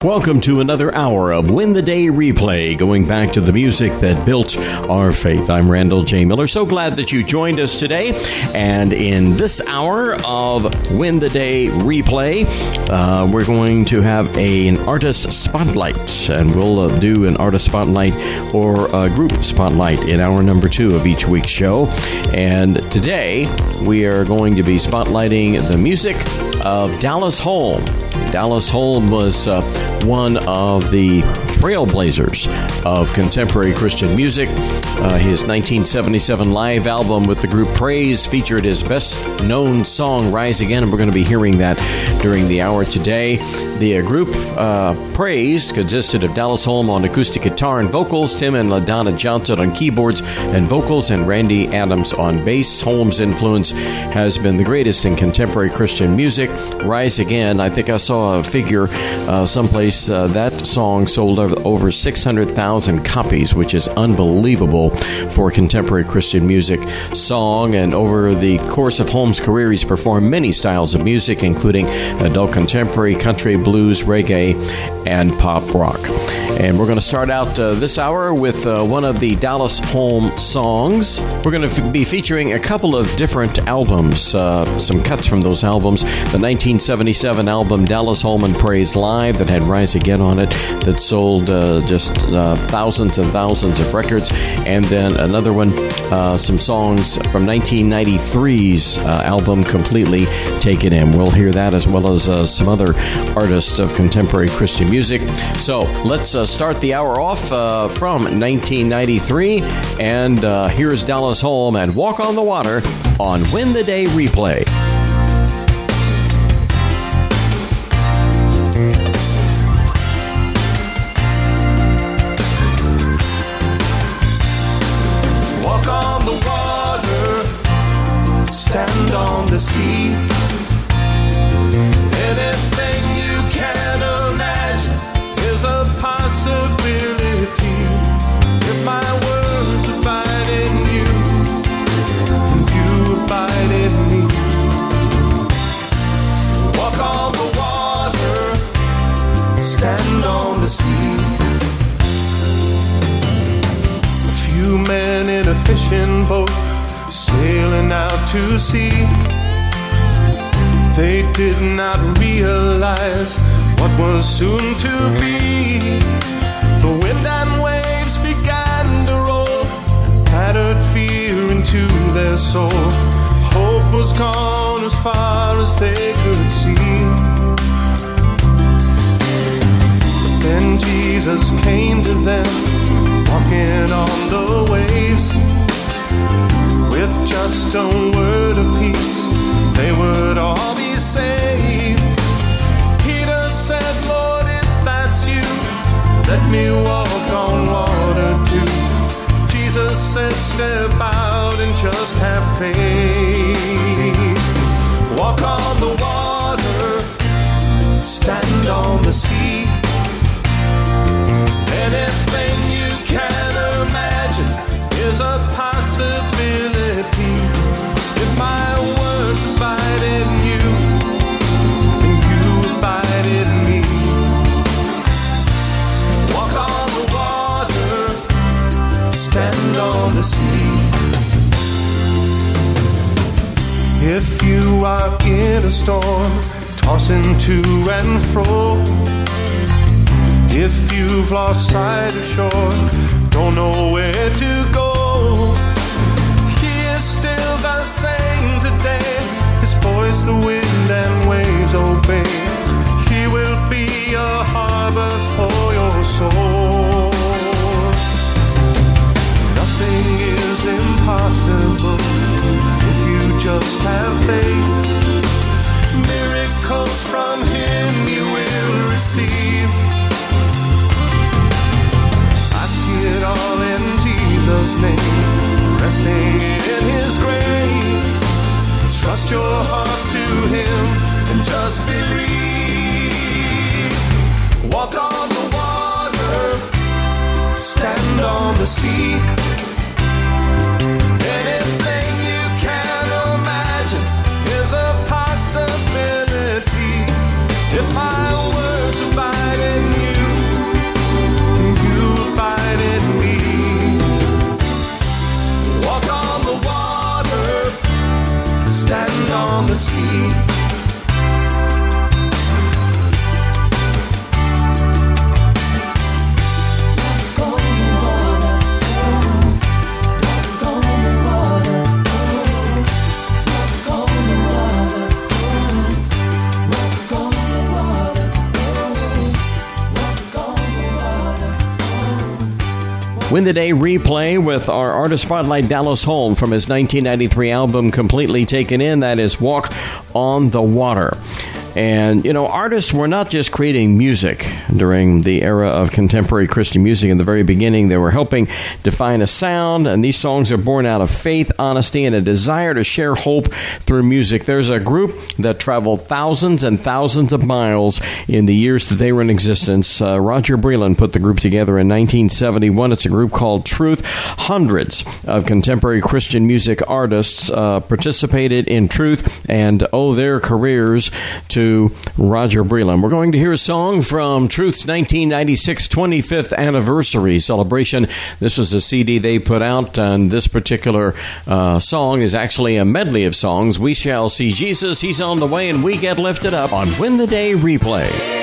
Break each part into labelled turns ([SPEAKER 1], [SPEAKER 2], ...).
[SPEAKER 1] Welcome to another hour of Win the Day Replay, going back to the music that built our faith. I'm Randall J. Miller. So glad that you joined us today. And in this hour of Win the Day Replay, we're going to have an artist spotlight. And we'll do an artist spotlight or a group spotlight in hour number 2 of each week's show. And today, we are going to be spotlighting the music of Dallas Holm. Dallas Holm was one of the trailblazers of contemporary Christian music. His 1977 live album with the group Praise featured his best-known song, Rise Again, and we're going to be hearing that during the hour today. The group Praise consisted of Dallas Holm on acoustic guitar and vocals, Tim and LaDonna Johnson on keyboards and vocals, and Randy Adams on bass. Holm's influence has been the greatest in contemporary Christian music. Rise Again, I think I saw a figure someplace that song sold over 600,000 copies, which is unbelievable for a contemporary Christian music song. And over the course of Holm's career, he's performed many styles of music, including adult contemporary, country, blues, reggae, and pop rock. And we're going to start out this hour with one of the Dallas Holm songs. We're going to be featuring a couple of different albums, some cuts from those albums. The 1977 album Dallas Holm and Praise Live that had Rise Again on it, that sold just thousands and thousands of records. And then another one, some songs from 1993's album Completely Taken In. We'll hear that as well as some other artists of contemporary Christian music. So let's start the hour off from 1993. And here's Dallas Holm and Walk on the Water on Win the Day Replay.
[SPEAKER 2] Stand on the sea. Anything you can imagine is a possibility. If my words abide in you, and you abide in me. Walk on the water, stand on the sea. A few men in a fishing boat sailing out to sea. They did not realize what was soon to be. The wind and waves began to roll, pattered fear into their soul. Hope was gone as far as they could see. But then Jesus came to them, walking on the waves. With just a word of peace, they would all be saved. Peter said, Lord, if that's you, let me walk on water too. Jesus said, step out and just have faith. Walk on the water, stand on the sea. Anything you can imagine is a possibility. If my words abide in you, and you abide in me. Walk on the water, stand on the sea. If you are in a storm, tossing to and fro, if you've lost sight of shore, don't know where to go, still the same today. His voice the wind and waves obey. He will be a harbor for your soul. Nothing is impossible if you just have faith. Miracles from him you will receive. Ask it all in Jesus' name, resting in his grace. Trust your heart to him and just believe. Walk on the water, stand on the sea. Anything you can imagine is a possibility. If my words abide in you,
[SPEAKER 1] Win the Day replay with our artist spotlight, Dallas Holm, from his 1993 album Completely Taken In. That is Walk on the Water. And, you know, artists were not just creating music during the era of contemporary Christian music. In the very beginning, they were helping define a sound, and these songs are born out of faith, honesty, and a desire to share hope through music. There's a group that traveled thousands and thousands of miles in the years that they were in existence. Roger Breland put the group together in 1971. It's a group called Truth. Hundreds of contemporary Christian music artists participated in Truth and owe their careers to Roger Breland. We're going to hear a song from Truth's 1996 25th anniversary celebration. This was a CD they put out, and this particular song is actually a medley of songs. We Shall See Jesus, He's on the Way, and We Get Lifted Up on Win the Day Replay.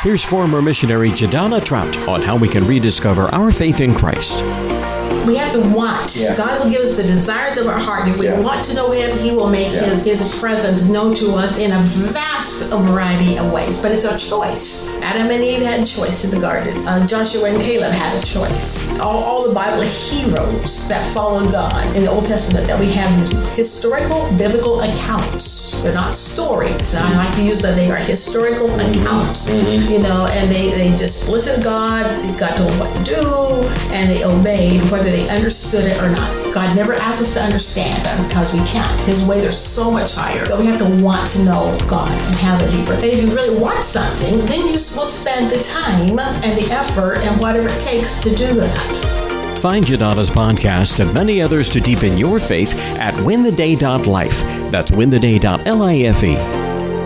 [SPEAKER 1] Here's former missionary Jadala Trout on how we can rediscover our faith in Christ.
[SPEAKER 3] We have to want. Yeah. God will give us the desires of our heart. If we want to know Him, He will make His presence known to us in a vast variety of ways. But it's our choice. Adam and Eve had a choice in the garden. Joshua and Caleb had a choice. All the Bible heroes that followed God in the Old Testament, that we have these historical, biblical accounts. They're not stories. I like to use that. They are historical accounts. You know, and they just listened to God, God told them what to do, and they obeyed, whether they understood it or not. God never asks us to understand because we can't. His ways are so much higher. But we have to want to know God and have it deeper. And if you really want something, then you will spend the time and the effort and whatever it takes to do that.
[SPEAKER 1] Find Jadala's podcast and many others to deepen your faith at wintheday.life. That's wintheday.life.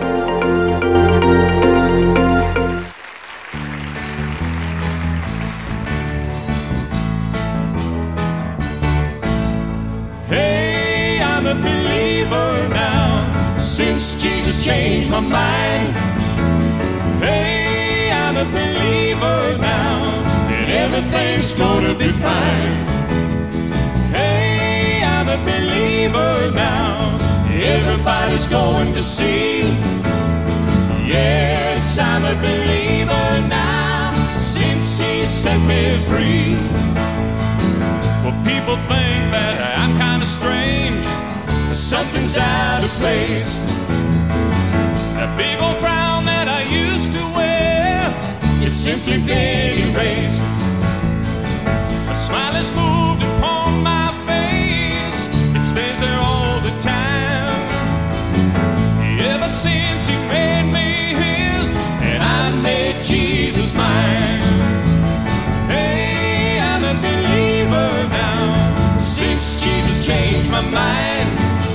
[SPEAKER 4] Changed my mind. Hey, I'm a believer now, and everything's gonna be fine. Hey, I'm a believer now, everybody's going to see. Yes, I'm a believer now, since He set me free. Well, people think that I'm kind of strange, something's out of place. That big old frown that I used to wear is simply been erased. A smile has moved upon my face, it stays there all the time. Ever since He made me His, and I made Jesus mine. Hey, I'm a believer now, since Jesus changed my mind.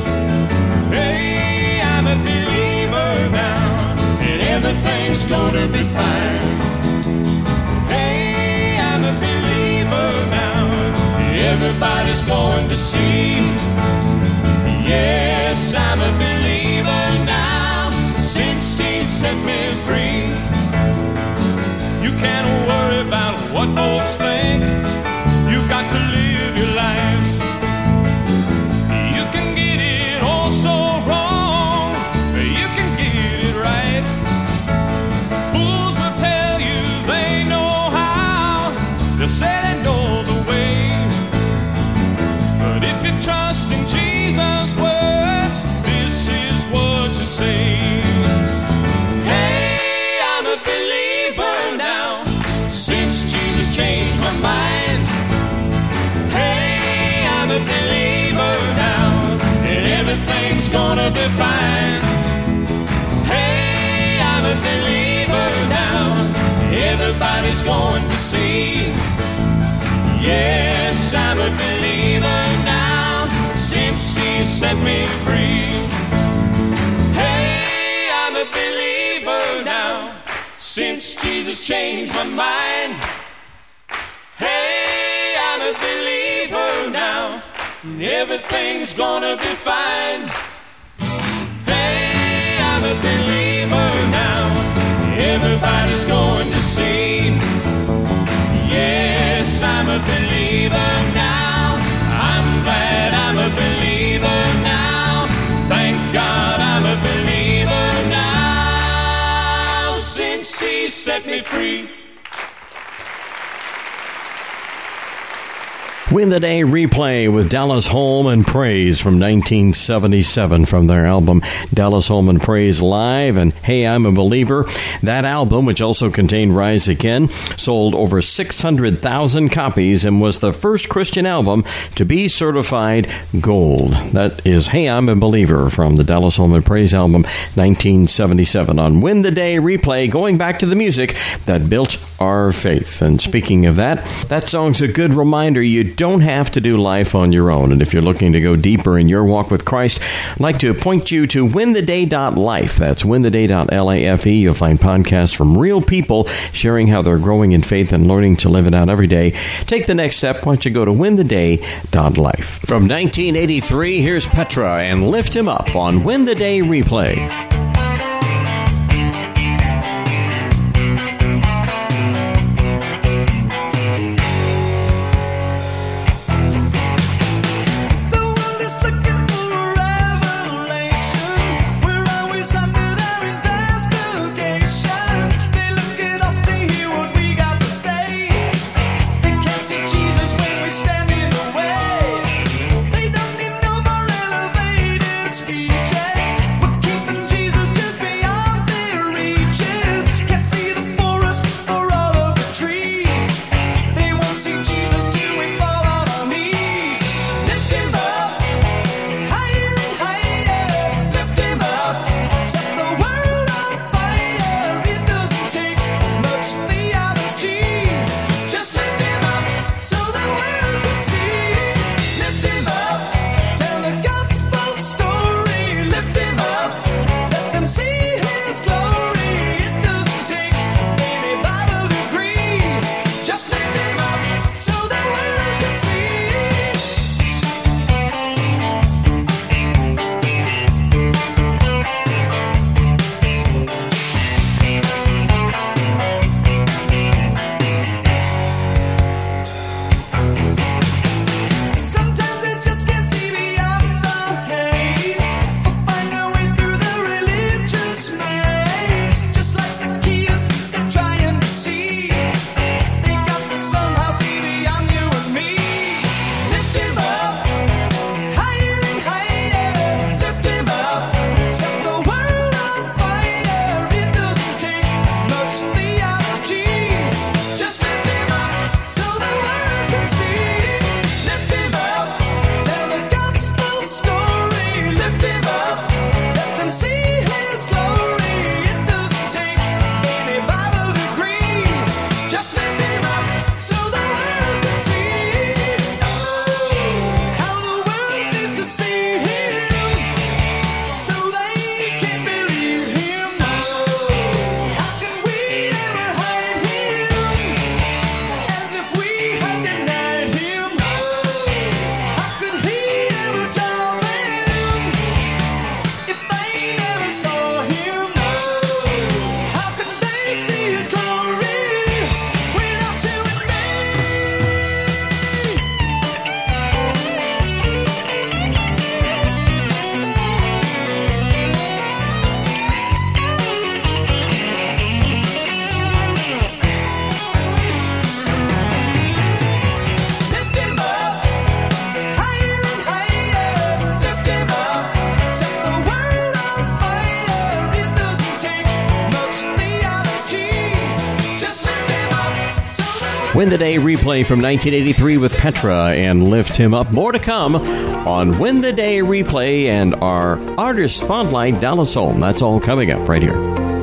[SPEAKER 4] Hey, I'm a believer now, and everything's gonna be fine. Hey, I'm a believer now, everybody's going to see. Yes, I'm a believer now, since He set me free. You can't worry about what folks think, you got to live your life. You can get it all so wrong, you can get it right. Fools will tell you they know how, they'll say they know the way. But if you trust in Jesus' words, this is what you say. Hey, I'm a believer now, since Jesus changed my mind. Hey, I'm a believer now, and everything's gonna be fine. Hey, I'm a believer now, everybody's going to see. Yes, I'm a believer now, since He set me free. Hey, I'm a believer now, since Jesus changed my mind. Hey, I'm a believer now, and everything's gonna be fine. Hey, I'm a believer now, everybody's going to see. Yes, I'm a believer now, I'm glad I'm a believer now. Thank God I'm a believer now, since He set me free.
[SPEAKER 1] Win the Day replay with Dallas Holm Praise from 1977 from their album Dallas Holm Praise Live and Hey, I'm a Believer. That album, which also contained Rise Again, sold over 600,000 copies and was the first Christian album to be certified gold. That is Hey, I'm a Believer from the Dallas Holm Praise album 1977 on Win the Day replay, going back to the music that built our faith. And speaking of that song's a good reminder you don't have to do life on your own. And if you're looking to go deeper in your walk with Christ, I'd like to point you to wintheday.life. That's wintheday.life. You'll find podcasts from real people sharing how they're growing in faith and learning to live it out every day. Take the next step. Why don't you go to wintheday.life. From 1983, here's Petra and Lift Him Up on Win the Day replay. Win the Day replay from 1983 with Petra and Lift Him Up. More to come on Win the Day replay and our artist spotlight, Dallas Holm. That's all coming up right here.